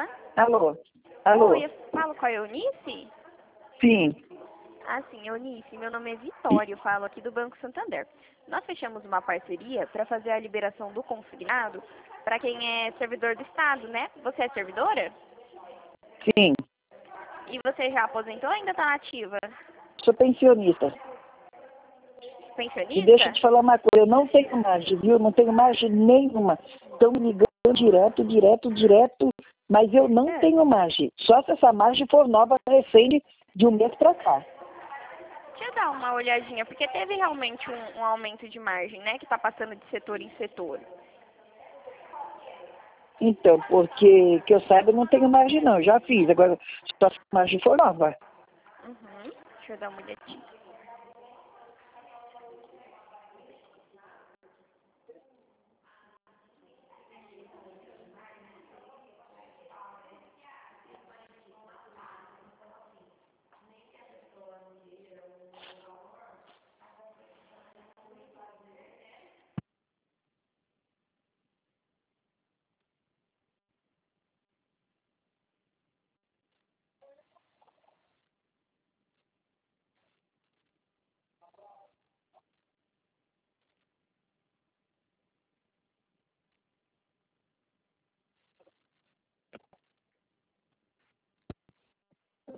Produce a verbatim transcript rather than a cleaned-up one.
Alô? Alô? Oi, eu falo com a Eunice? Sim. Ah, sim, Eunice, meu nome é Vitória, eu falo aqui do Banco Santander. Nós fechamos uma parceria para fazer a liberação do consignado para quem é servidor do Estado, né? Você é servidora? Sim. E você já aposentou ou ainda está ativa? Sou pensionista. Pensionista? E deixa eu te falar uma coisa, eu não tenho margem, viu? Não tenho margem nenhuma. Estão me ligando direto, direto, direto, mas eu não É. tenho margem. Só se essa margem for nova, recente, de um mês para cá. Deixa eu dar uma olhadinha, porque teve realmente um, um aumento de margem, né? Que está passando de setor em setor. Então, porque que eu saiba, eu não tenho margem não, já fiz. Agora, só se a margem for nova. Uhum. Deixa eu dar uma olhadinha.